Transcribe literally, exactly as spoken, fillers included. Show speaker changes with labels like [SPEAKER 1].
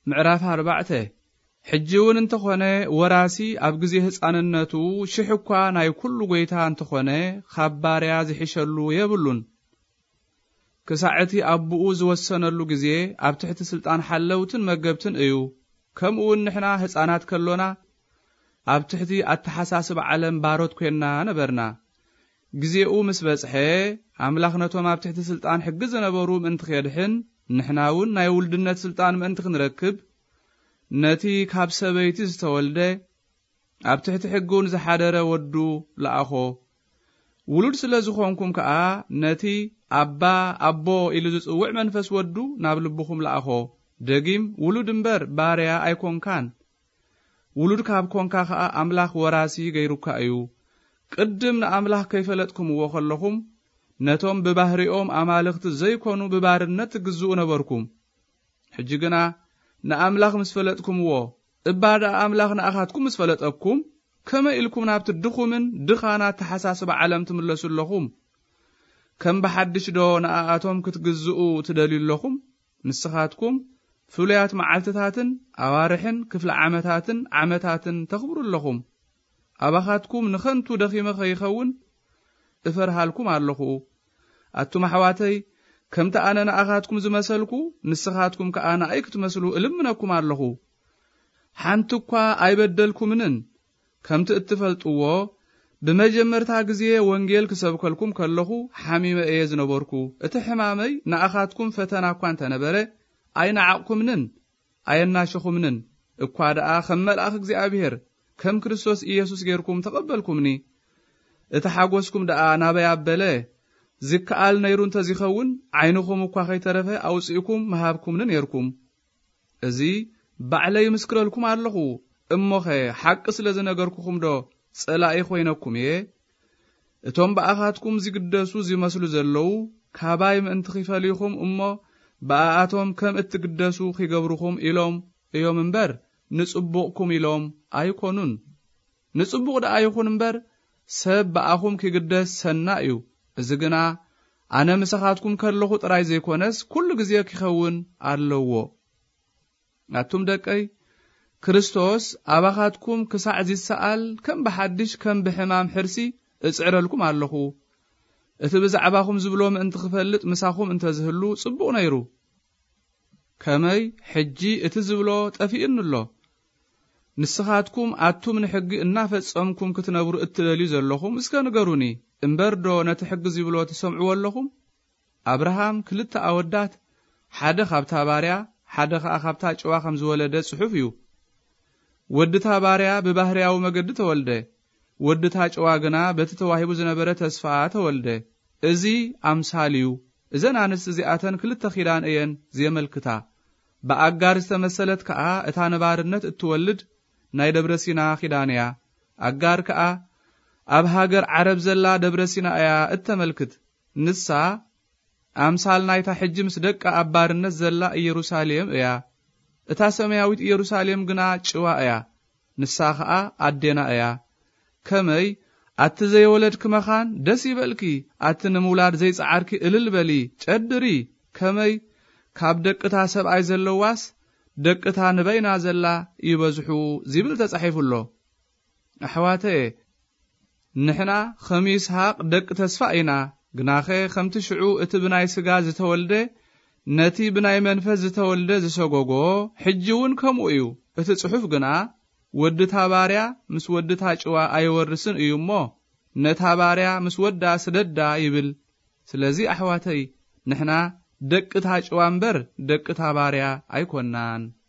[SPEAKER 1] ምዕራፍ አርባዕተ ሕጂውን እንተኾነ ወራሲ ኣብ ግዜ ህፃንነቱ ሽሕኳ ናይ ኩሉ ጎይታ እንተኾነ ኻባርያ ዝሕሸሉ የብሉን ክሳዕቲ አቡኡ ዝወሰነሉ ግዜ ኣብ ትሕቲ ስልጣን ሓለውትን መገብትን እዩ ከምኡውን ንሕና ህፃናት ከሎና ኣብ ትሕቲ ኣተሓሳስብ ዓለም ባሮት ኮይና ነበርና ግዜኡ ምስ በጽሐ ኣምላኽ ነቶም ኣብ ትሕቲ ስልጣን ሕጊ ዝነበሩ ምእንቲ ኸድሕን ንሕናውን ናይ ውልድነት ስልጣን ምእንቲ ክንረክብ ነቲ ካብ ሰበይቲ ዝተወልደ ኣብ ትሕቲ ሕጉን ዝሓደረ ወዱ ለኣኾ ውሉድ ስለ ዝኾንኩም ከዓ ነቲ ኣባ ኣቦ ኢሉ ዝጽውዕ መንፈስ ወዱ ናብ ልብኹም ለኣኾ ደጊም ውሉድ እምበር ባርያ ኣይኮንካን ውሉድ ካብ ኮንካ ከዓ ኣምላኽ ወራሲ ገይሩካ እዩ ቅድም ንኣምላኽ ከይፈለጥኩምዎ ከለኹም ነቶም ብባህሪኦም ኣማልኽቲ ዘይኮኑ ብባርነት ትግዝኡ ነበርኩም ሕጂ ግና ንኣምላኽ ምስ ፈለጥኩምዎ እባዳ ኣምላኽ ንኣኻትኩም ምስ ፈለጠኩም ከመ ኢልኩም ናብቲ ድኹምን ድኻናት ተሓሳስብ ዓለም ትምለሱ ኣለኹም ከም በሓድሽ ዶ ንኣቶም ክትግዝኡ ትደልዩ ኣለኹም ንስኻትኩም ፍሉያት መዓልትታትን ኣዋርሕን ክፍለ ዓመታትን ዓመታትን ተኽብሩ ኣለኹም ኣባኻትኩም ንኸንቱ ደኺመ ኸይኸውን እፈርሃልኩም ኣለኹ ኣቱም ኣሕዋተይ ከምቲ ኣነ ንኣኻትኩም ዝመሰልኩ ንስኻትኩም ከዓ ንኣይ ክትመስሉ እልምነኩም ኣለኹ ሓንቲ እኳ ኣይበደልኩምንን ከምቲ እትፈልጥዎ ብመጀመርታ ግዜ ወንጌል ክሰብከልኩም ከለኹ ሓሚመ እየ ዝነበርኩ እቲ ሕማመይ ንኣኻትኩም ፈተና እኳ እንተነበረ ኣይነዓቕኩምንን ኣየናሸኹምንን እኳ ደኣ ከም መልኣኽ እግዚኣብሔር ከም ክርስቶስ ኢየሱስ ጌርኩም ተቐበልኩምኒ እቲ ሓጎስኩም ደኣ ናበይ ኣበለ ዝከኣል ነይሩ እንተዚኸውን ዓይንኹም እኳ ኸይተረፈ ኣውፅኢኩም መሃብኩምን ነርኩም እዚ ባዕለይ ምስክረልኩም ኣለኹ እሞኸ ሓቂ ስለ ዝነገርኩኹም ዶ ጸላኢ ኮይነኩም እየ እቶም በኣኻትኩም ዝግደሱ ዝመስሉ ዘለዉ ካባይ ምእንቲ ኺፈልይኹም እሞ በኣቶም ከም እትግደሱ ኺገብሩኹም ኢሎም እዮም እምበር ንጽቡቕኩም ኢሎም ኣይኮኑን ንጽቡቕ ደኣ ይኹን እምበር ሰብ በኣኹም ኪግደስ ሰና እዩ እዚ ግና ኣነ ምሳኻትኩም ከለኹ ጥራይ ዘይኮነስ ኩሉ ግዜ ኪኸውን ኣለዎ ኣቱም ደቀይ ክርስቶስ ኣባኻትኩም ክሳዕ ዝሰኣል ከም በሓድሽ ከም ብሕማም ሕርሲ እጽዕረልኩም ኣለኹ እቲ ብዛዕባኹም ዝብሎ ምእንቲ ክፈልጥ ምሳኹም እንተዝህሉ ጽቡቕ ነይሩ ከመይ ሕጂ እቲ ዝብሎ ጠፊእን ኣሎ ንስኻትኩም ኣቱም ንሕጊ እናፈጸምኩም ክትነብሩ እትደልዩ ዘለኹም እስከ ንገሩኒ እምበር ዶ ነቲ ሕጊ ዝብሎ ትሰምዕዎ ኣለኹም ኣብርሃም ክልተ ኣወዳት ሓደ ካብታ ባርያ ሓደ ከዓ ካብታ ጨዋ ከም ዝወለደ ጽሑፍ እዩ ወድታ ባርያ ብባህርያዊ መገዲ ተወልደ ወድታ ጨዋ ግና በቲ ተዋሂቡ ዝነበረ ተስፋ ተወልደ እዚ ኣምሳል እዩ እዘን ኣንስቲ እዚኣተን ክልተ ኺዳን እየን ዘመልክታ በኣጋር ዝተመሰለት ከዓ እታ ነባርነት እትወልድ ናይ ደብረ ሲና ኺዳን እያ ኣጋር ከዓ ኣብ ሃገር ዓረብ ዘላ ደብረ ሲና እያ እተመልክት ንሳ ኣምሳል ናይታ ሕጂ ምስ ደቃ ኣባርነት ዘላ ኢየሩሳሌም እያ እታ ሰማያዊት ኢየሩሳሌም ግና ጭዋ እያ ንሳ ከዓ ኣዴና እያ ከመይ ኣቲ ዘይወለድክ መኻን ደስ ይበልኪ ኣቲ ንምውላድ ዘይጸዓርኪ እልል በሊ ጨድሪ ከመይ ካብ ደቅታ ሰብኣይ ዘለዋስ ደቅታ ንበይና ዘላ ይበዝሑ ዝብል ተጻሒፉሎ ኣሕዋተ ንሕና ከም ይስሐቅ ደቅ ተስፋ ኢና ግናኸ ከምቲ ሽዑ እቲ ብናይ ስጋ ዝተወልደ ነቲ ብናይ መንፈስ ዝተወልደ ዝሰጎጎ ሕጂውን ከምኡ እዩ እቲ ጽሑፍ ግና ወድታ ባርያ ምስ ወድታ ጭዋ ኣይወርስን እዩ እሞ ነታ ባርያ ምስ ወዳ ስደዳ ይብል ስለዚ ኣሕዋተይ ንሕና ደቅታ ጭዋ እምበር ደቅታ ባርያ ኣይኮናን